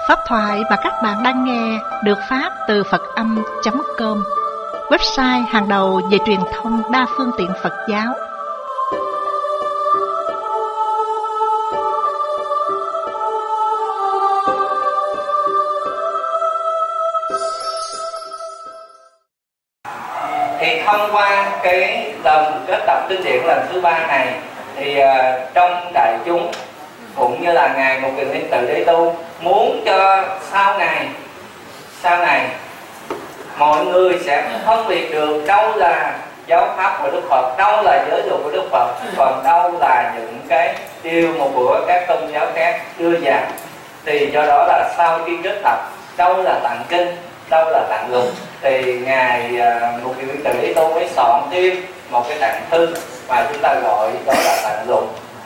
Pháp thoại mà các bạn đang nghe được phát từ Phật-âm.com, website hàng đầu về truyền thông đa phương tiện Phật giáo. Thì thông qua cái lần kết tập kinh điển lần thứ 3 này thì trong đại chúng cũng như là Ngài Một Kiền Liên Tự Đế Tu muốn cho sau này mọi người sẽ phân biệt được đâu là giáo pháp của Đức Phật, đâu là giới luật của Đức Phật, còn đâu là những cái điều một của các tôn giáo khác đưa vào. Thì do đó là sau khi kết tập đâu là tạng kinh, đâu là tạng luật, thì Ngài Một Kiền Liên Tự Đế Tu mới soạn thêm một cái tạng thư mà chúng ta gọi đó là tạng luật,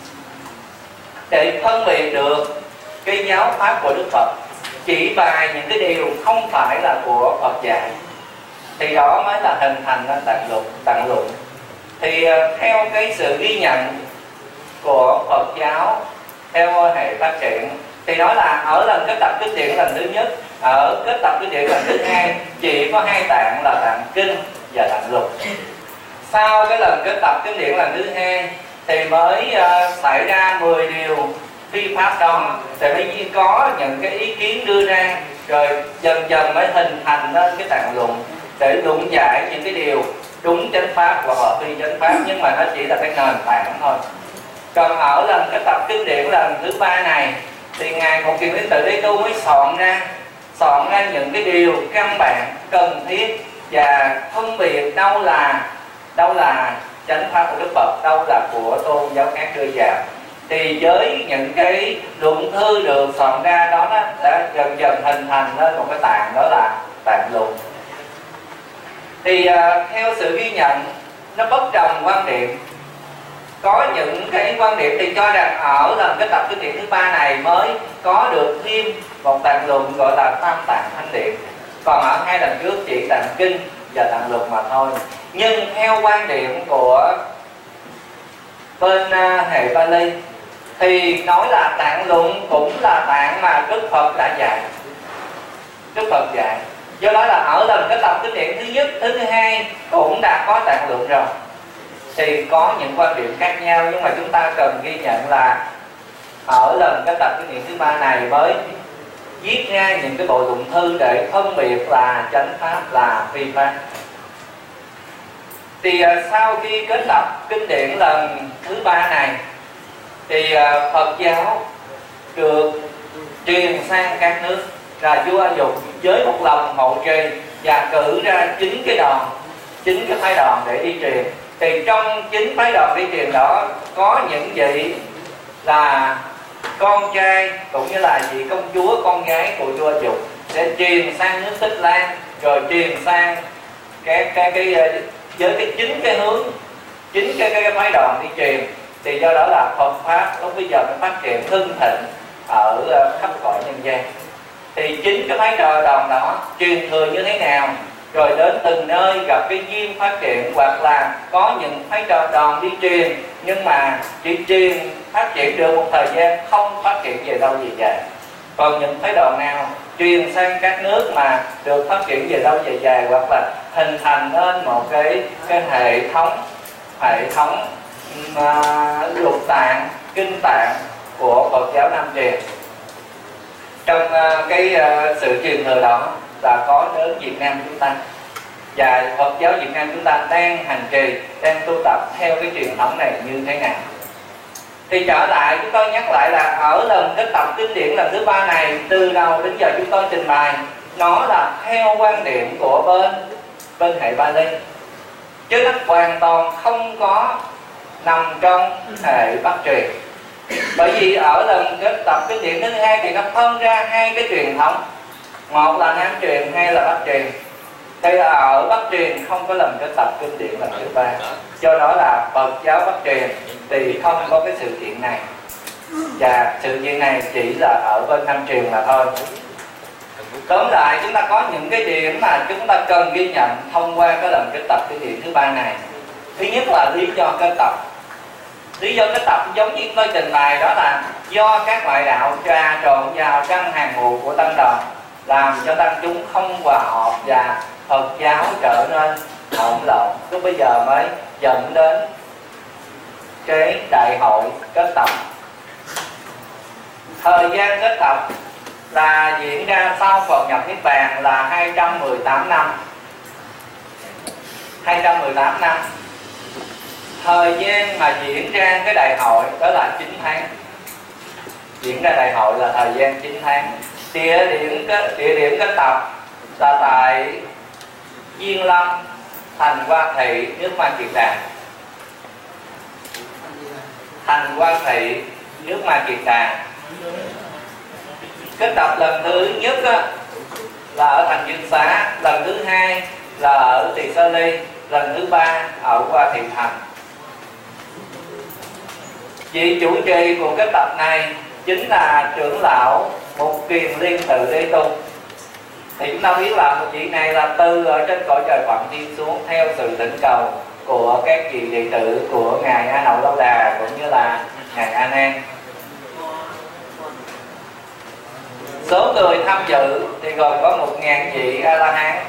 để phân biệt được cái giáo pháp của Đức Phật, chỉ bài những cái điều không phải là của Phật dạy, thì đó mới là hình thành nên tạng luận. Thì theo cái sự ghi nhận của Phật giáo theo hệ phát triển, thì nói là ở lần kết tập kinh điển lần thứ nhất, ở kết tập kinh điển lần thứ hai chỉ có 2 tạng là tạng kinh và tạng luật. Sau cái lần kết tập kinh điển lần thứ hai thì mới xảy ra 10 điều phi pháp đó, thì mới có những cái ý kiến đưa ra, rồi dần dần mới hình thành nên cái tạng luận để luận giải những cái điều đúng chánh pháp hoặc là phi chánh pháp, nhưng mà nó chỉ là cái nền tảng thôi. Còn ở lần cái tập kinh điển lần thứ 3 này thì Ngài Một Kiền Liên Tự Đế Tu mới soạn ra những cái điều căn bản cần thiết và phân biệt đâu là chánh pháp của Đức Phật, đâu là của tôn giáo khác đưa vào. Thì với những cái luận thư được soạn ra đó, nó đã dần dần hình thành nên một cái tạng, đó là tạng luận. Thì theo sự ghi nhận, nó bất đồng quan điểm. Có những cái quan điểm thì cho rằng ở lần cái tập kinh điển thứ 3 này mới có được thêm một tạng luận gọi là Tam Tạng Thánh Điển, còn ở 2 lần trước chỉ tạng kinh và tạng luận mà thôi. Nhưng theo quan điểm của bên hệ Pali thì nói là tạng luận cũng là tạng mà Đức Phật đã dạy, Đức Phật dạy. Do đó là ở lần cái tập kinh điển thứ nhất, thứ hai cũng đã có tạng luận rồi. Thì có những quan điểm khác nhau, nhưng mà chúng ta cần ghi nhận là ở lần cái tập kinh điển thứ 3 này mới viết ra những cái bộ luận thư để phân biệt là chánh pháp là phi pháp. Thì sau khi kết tập kinh điển lần thứ 3 này thì Phật giáo được truyền sang các nước, là vua A Dục với một lòng hậu trì và cử ra 9 cái phái đoàn để đi truyền. Thì trong 9 phái đoàn đi truyền đó có những vị là con trai cũng như là vị công chúa con gái của vua A Dục sẽ truyền sang nước Tích Lan, rồi truyền sang với cái 9 cái hướng, 9 cái phái đoàn đi truyền. Thì do đó là Phật pháp lúc bây giờ nó phát triển hưng thịnh ở khắp cõi nhân gian. Thì 9 cái phái đoàn đó truyền thừa như thế nào, rồi đến từng nơi gặp cái duyên phát triển, hoặc là có những phái đoàn đi truyền nhưng mà chỉ truyền phát triển được một thời gian, không phát triển về lâu về dài. Còn những phái đoàn nào truyền sang các nước mà được phát triển về lâu về dài, hoặc là hình thành nên một cái hệ thống lục tạng, kinh tạng của Phật giáo Nam truyền. Trong cái sự truyền thừa đó là có đến Việt Nam chúng ta, và Phật giáo Việt Nam chúng ta đang hành trì, đang tu tập theo cái truyền thống này như thế nào. Thì trở lại chúng tôi nhắc lại là ở lần cái tập kinh điển lần thứ 3 này, từ đầu đến giờ chúng tôi trình bày nó là theo quan điểm của bên hệ Pali, chứ nó hoàn toàn không có nằm trong hệ Bắc truyền. Bởi vì ở lần kết tập kinh điển thứ 2 thì nó phân ra 2 cái truyền thống, một là Nam truyền, hai là Bắc truyền. Thì ở Bắc truyền không có lần kết tập kinh điển lần thứ 3, do đó là Phật giáo Bắc truyền thì không có cái sự kiện này, và sự kiện này chỉ là ở bên Nam truyền mà thôi. Tóm lại chúng ta có những cái điểm mà chúng ta cần ghi nhận thông qua cái lần kết tập kinh điển thứ 3 này. Thứ nhất là lý do kết tập. Lý do kết tập giống như tôi trình bày đó là do các ngoại đạo trà trộn vào trong hàng ngũ của tăng đoàn, làm cho tăng chúng không hòa hợp và Phật giáo trở nên hỗn loạn. Lúc bây giờ mới dẫn đến cái đại hội kết tập. Thời gian kết tập là diễn ra sau Phật nhập Niết Bàn là 218 năm. 218 năm. Thời gian mà diễn ra cái đại hội đó là 9 tháng. Diễn ra đại hội là thời gian 9 tháng. Địa điểm kết tập là tại Diên Lâm, thành Hoa Thị, nước Man Kiệt Đàn. Thành Hoa Thị, nước Man Kiệt Đàn. Kết tập lần thứ nhất là ở thành Dương Xá, lần thứ hai là ở Tỳ Sa Ly, lần thứ ba ở Hoa Thị Thành. Vị chủ trì của kết tập này chính là trưởng lão Mục Kiền Liên Tự Đế Tu. Thì chúng ta biết là một vị này là từ ở trên cõi trời Phật đi xuống theo sự thỉnh cầu của các vị đệ tử của ngài A Nậu Lâu Đà cũng như là ngài A Nan. Số người tham dự thì gồm có 1000 vị A La Hán.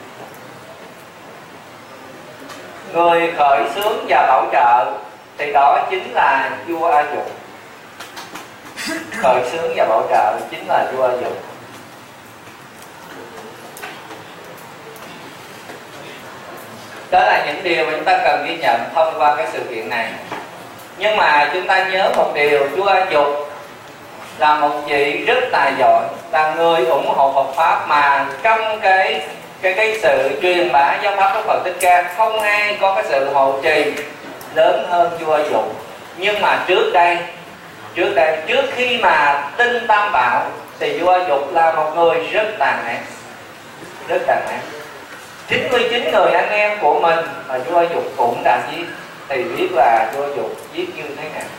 Người khởi xướng và bảo trợ thì đó chính là vua A Dục. Khởi xướng và bảo trợ chính là vua A Dục. Đó là những điều mà chúng ta cần ghi nhận thông qua cái sự kiện này. Nhưng mà chúng ta nhớ một điều, vua A Dục là một vị rất tài giỏi, là người ủng hộ Phật pháp, mà trong cái sự truyền bá giáo pháp của Phật Thích Ca không ai có cái sự hộ trì lớn hơn vua A Dục. Nhưng mà trước khi mà tin Tam Bảo thì vua A Dục là một người rất tàn ác, rất tàn ác. 99 người anh em của mình mà vua A Dục cũng đã giết, thì biết là vua A Dục giết như thế nào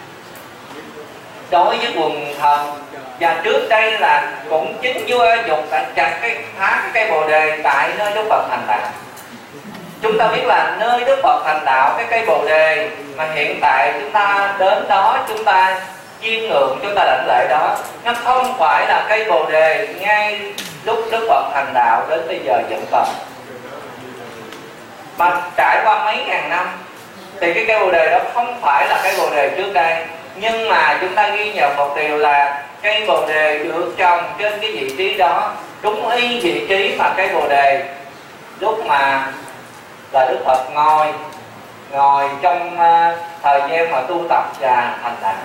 đối với quần thần. Và trước đây là cũng chính vua A Dục đã chặt phá cái cây bồ đề tại nơi Đức Phật thành đạo. Chúng ta biết là nơi Đức Phật thành đạo, cái cây bồ đề mà hiện tại chúng ta đến đó, chúng ta chiêm ngưỡng, chúng ta đảnh lễ đó, nó không phải là cây bồ đề ngay lúc Đức Phật thành đạo đến bây giờ vẫn còn, mà trải qua mấy ngàn năm. Thì cái cây bồ đề đó không phải là cây bồ đề trước đây. Nhưng mà chúng ta ghi nhận một điều là cây bồ đề được trồng trên cái vị trí đó, đúng y vị trí mà cây bồ đề lúc mà là Đức Phật ngồi trong thời gian mà tu tập và thành đạo.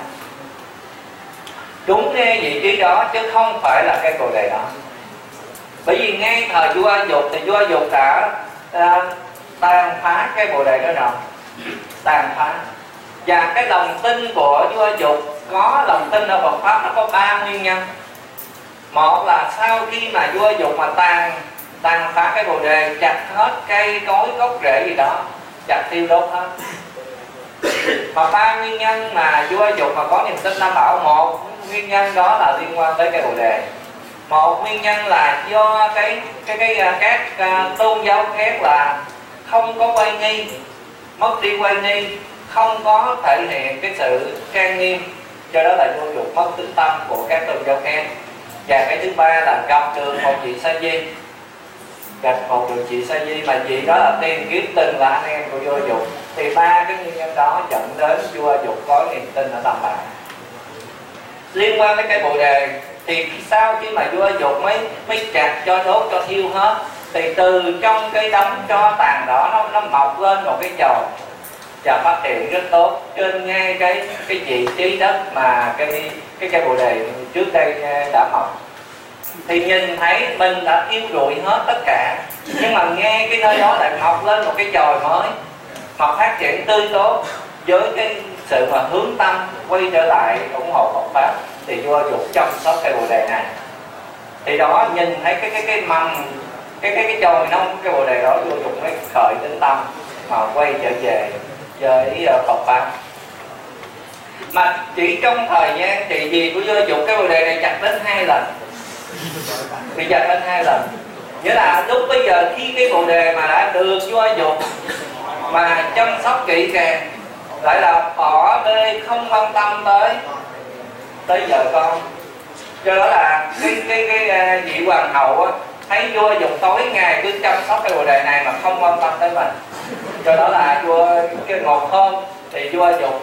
Đúng ngay vị trí đó chứ không phải là cây bồ đề đó. Bởi vì ngay thời vua A Dục thì vua A Dục đã tàn phá cây bồ đề đó rồi, tàn phá. Và cái lòng tin của vua A Dục, có lòng tin ở Phật pháp, nó có 3 nguyên nhân. Một là sau khi mà vua A Dục mà tàn phá cái bồ đề, chặt hết cây cối gốc rễ gì đó, chặt tiêu đốt hết. Mà 3 nguyên nhân mà vua A Dục mà có niềm tin Tam Bảo, một nguyên nhân đó là liên quan tới cây bồ đề. Một nguyên nhân là do các tôn giáo khác là không có quay nghi, mất đi quay nghi, không có thể hiện cái sự trang nghiêm, cho đó là vua A Dục mất tính tâm của các tôn giáo khác. Và cái thứ ba là gặp được một vị sa di, sa di mà vị đó là tiền kiếp từng là anh em của vua A Dục. Thì 3 cái nguyên nhân đó dẫn đến vua A Dục có niềm tin ở Tam Bảo. Liên quan tới cái bồ đề thì sau khi mà vua A Dục mới chặt cho đốt cho thiêu hết, thì từ trong cái đống tro tàn đó nó mọc lên một cái chồi và phát triển rất tốt trên ngay cái vị trí đất mà cái cây bồ đề trước đây đã mọc. Thì nhìn thấy mình đã thiêu rụi hết tất cả, nhưng mà nghe cái nơi đó lại mọc lên một cái chồi mới mà phát triển tươi tốt với cái sự mà hướng tâm quay trở lại ủng hộ Phật pháp. Thì vua A Dục chăm sóc cây bồ đề này, thì đó nhìn thấy cái mầm cái chồi nông cái bồ đề đó, vua A Dục mới khởi tính tâm mà quay trở về với Phật pháp. Mà chỉ trong thời gian trị vì của vua A Dục, cái bồ đề này chặt đến 2 lần, bị chặt đến 2 lần. Nghĩa là lúc bây giờ khi cái bồ đề mà đã được vua A Dục mà chăm sóc kỹ càng lại là bỏ bê, không quan tâm tới vợ con. Do đó là cái vị hoàng hậu á, thấy vua Dục tối ngày cứ chăm sóc cái bồ đề này mà không quan tâm tới mình. Do đó là vua cái một hôm thì vua Dục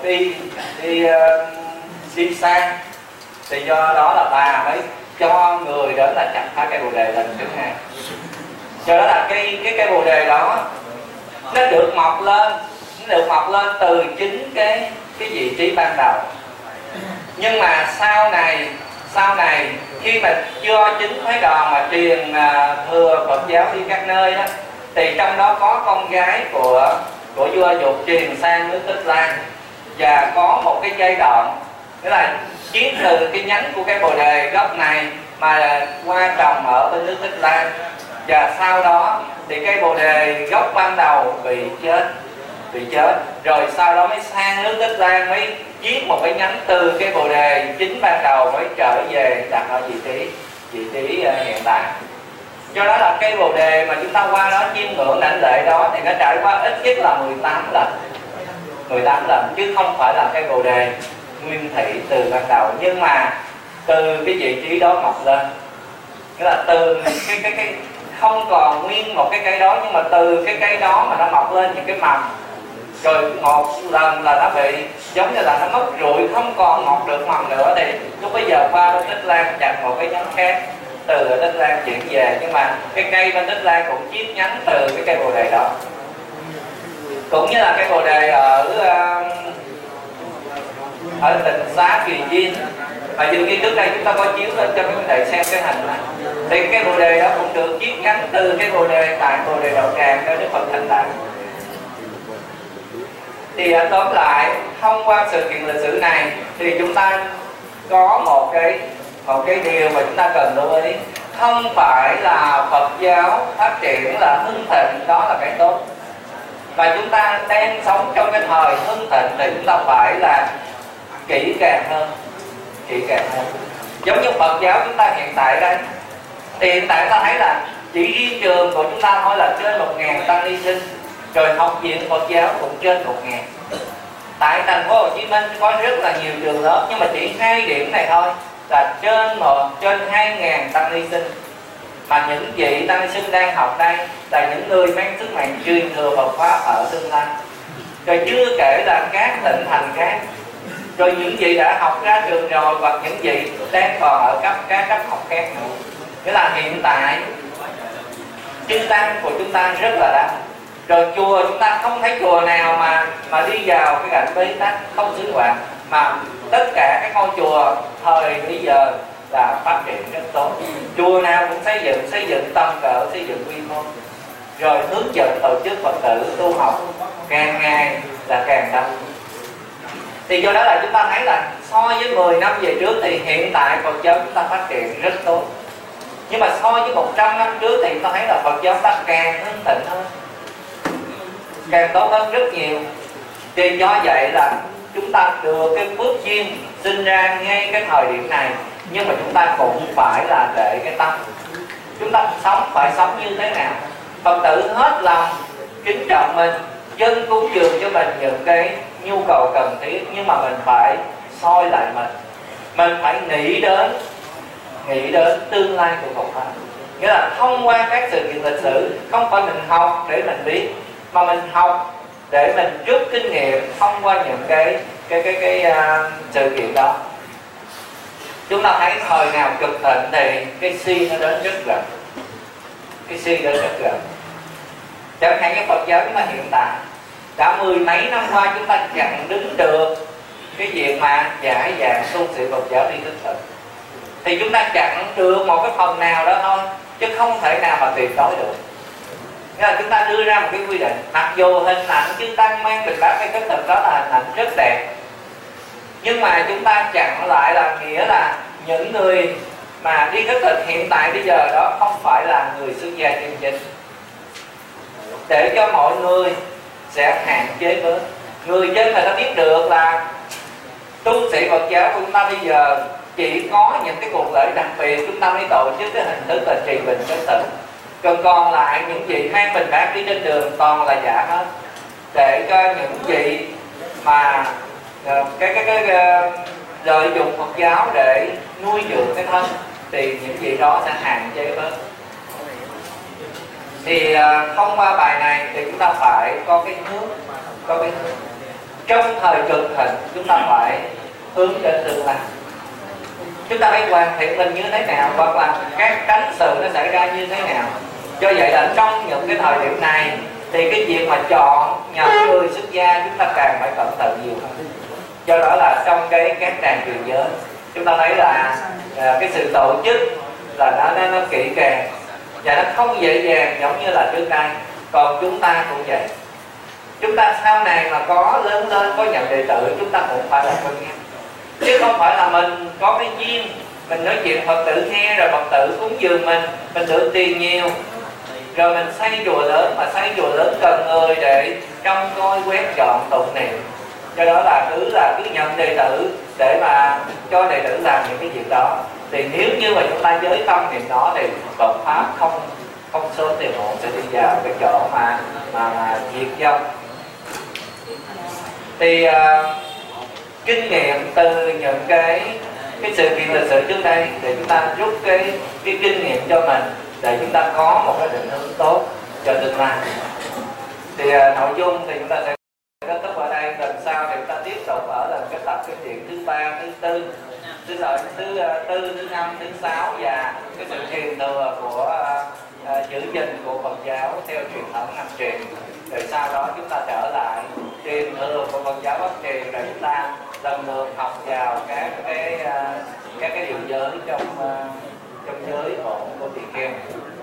đi sang, thì do đó là bà mới cho người đến là chặt phá cây bồ đề lần thứ hai. Do đó là cái bồ đề đó nó được mọc lên từ chính cái vị trí ban đầu. Nhưng mà sau này khi mà do chính phái đoàn mà truyền thừa Phật giáo đi các nơi đó, thì trong đó có con gái của vua Dục truyền sang nước Tích Lan, và có một cái giai đoạn nghĩa là chiết từ cái nhánh của cái bồ đề gốc này mà qua trồng ở bên nước Tích Lan, và sau đó thì cây bồ đề gốc ban đầu bị chết, rồi sau đó mới sang nước Tích Lan, mới chiết một cái nhánh từ cái bồ đề chính ban đầu mới trở về đặt ở vị trí hiện tại. Do đó là cây bồ đề mà chúng ta qua đó chiêm ngưỡng đảnh lễ đó thì nó trải qua ít nhất là 18 lần, chứ không phải là cây bồ đề nguyên thủy từ ban đầu. Nhưng mà từ cái vị trí đó mọc lên, nghĩa là từ cái không còn nguyên một cái cây đó, nhưng mà từ cái cây đó mà nó mọc lên những cái mầm, rồi một lần là nó bị giống như là nó mất rụi, không còn mọc được mầm nữa, thì lúc bây giờ qua bên Tích Lan chặt một cái nhánh khác từ ở Tích Lan chuyển về, nhưng mà cái cây bên Tích Lan cũng chiết nhánh từ cái cây bồ đề đó. Cũng như là cây bồ đề ở tỉnh xá Kỳ Viên, và dường như trước đây chúng ta có chiếu lên cho các bạn xem cái hình này, thì cái bồ đề đó cũng được chiết nhánh từ cái bồ đề tại bồ đề Đạo Tràng cho Đức Phật thành đạo. Thì tóm lại, thông qua sự kiện lịch sử này thì chúng ta có một cái điều mà chúng ta cần lưu ý. Không phải là Phật giáo phát triển là hưng thịnh đó là cái tốt, và chúng ta đang sống trong cái thời hưng thịnh thì chúng ta phải là kỹ càng hơn. Giống như Phật giáo chúng ta hiện tại đây, thì hiện tại ta thấy là chỉ riêng trường của chúng ta thôi là trên 1000 tăng ni sinh, rồi học viện Phật giáo cũng trên 1000. Tại thành phố Hồ Chí Minh có rất là nhiều trường lớp, nhưng mà chỉ 2 điểm này thôi là trên 2000 tăng ni sinh. Mà những vị tăng ni sinh đang học đây là những người mang sức mạnh truyền thừa Phật pháp ở tương lai, rồi chưa kể là các tỉnh thành khác, rồi những vị đã học ra trường rồi, hoặc những vị đang còn ở các cấp học khác nữa. Nghĩa là hiện tại chư tăng của chúng ta rất là đa, rồi chùa chúng ta không thấy chùa nào mà đi vào cái cảnh bế tắc không sinh hoạt, mà tất cả các ngôi chùa thời bây giờ là phát triển rất tốt. Chùa nào cũng xây dựng tầm cỡ, xây dựng quy mô, rồi hướng dẫn tổ chức Phật tử tu học càng ngày là càng đông. Thì do đó là chúng ta thấy là so với 10 năm về trước thì hiện tại Phật giáo chúng ta phát triển rất tốt. Nhưng mà so với 100 năm trước thì chúng ta thấy là Phật giáo ta càng hưng thịnh hơn, càng tốt hơn rất nhiều. Thì do vậy là chúng ta được cái phước duyên sinh ra ngay cái thời điểm này, nhưng mà chúng ta cũng phải là để cái tâm. Chúng ta phải sống như thế nào? Phật tử hết lòng kính trọng mình, dân cúng dường cho mình những cái nhu cầu cần thiết, nhưng mà mình phải soi lại mình phải nghĩ đến tương lai của Phật pháp. Nghĩa là thông qua các sự kiện lịch sử, không phải mình học để mình biết, mà mình học để mình rút kinh nghiệm thông qua những cái sự kiện đó. Chúng ta thấy thời nào cực thịnh thì cái si nó đến rất gần, chẳng hạn như Phật giáo chúng ta hiện tại đã 10 mấy năm qua chúng ta chẳng đứng được cái việc mà giải dạng tu sĩ Phật giáo đi thức thực, thì chúng ta chặn được một cái phần nào đó thôi, chứ không thể nào mà tuyệt đối được. Nghĩa là chúng ta đưa ra một cái quy định, mặc dù hình ảnh chư tăng mang bình bát hay thức thực đó là hình ảnh rất đẹp, nhưng mà chúng ta chặn lại là nghĩa là những người mà đi thức thực hiện tại bây giờ đó không phải là người xuất gia chân chính, để cho mọi người sẽ hạn chế bớt. Người dân người ta biết được là tu sĩ Phật giáo của chúng ta bây giờ chỉ có những cái cuộc lễ đặc biệt chúng ta mới tổ chức cái hình thức là trì bình kết tịch, còn lại những vị mang bình bát đi trên đường toàn là giả hết, để cho những vị mà lợi dụng Phật giáo để nuôi dưỡng cái thân thì những gì đó sẽ hạn chế bớt. Thì thông qua bài này thì chúng ta phải có cái hướng, trong thời cực thịnh chúng ta phải hướng đến tương lai. Chúng ta phải hoàn thiện mình như thế nào, hoặc là các tránh sự nó xảy ra như thế nào. Do vậy là trong những cái thời điểm này thì cái việc mà chọn nhận người xuất gia chúng ta càng phải cẩn thận nhiều hơn. Do đó là trong các tràng truyền giới chúng ta thấy là cái sự tổ chức là nó kỹ càng và nó không dễ dàng giống như là trước đây. Còn chúng ta cũng vậy. Chúng ta sau này mà có lớn lên, có nhận đệ tử, chúng ta cũng phải là cân nhắc, chứ không phải là mình có cái duyên mình nói chuyện Phật tử nghe rồi Phật tử cúng dường mình được tiền nhiều rồi mình xây chùa lớn, mà xây chùa lớn cần người để trông coi quét dọn tụng niệm. Do đó là cứ nhận đệ tử để mà cho đệ tử làm những cái việc đó. Thì nếu như mà chúng ta giới tâm niệm đó thì Phật pháp không sớm thì muộn sẽ đi vào cái chỗ mà diệt vong. Thì kinh nghiệm từ những cái sự kiện lịch sử trước đây để chúng ta rút cái kinh nghiệm cho mình để chúng ta có một cái định hướng tốt cho tương lai. Thì nội dung thì chúng ta sẽ kết thúc ở đây. Lần sau thì chúng ta tiếp tục ở lần cái tập kinh điển thứ 3, thứ 4, thứ 4, thứ 5, thứ 6 và cái sự truyền thừa của giữ gìn của Phật giáo theo truyền thống năm truyền. Rồi sau đó chúng ta trở lại truyền thừa của Phật giáo Bắc truyền, rồi chúng ta lần lượt học vào các cái điều giới trong giới của tỳ kheo.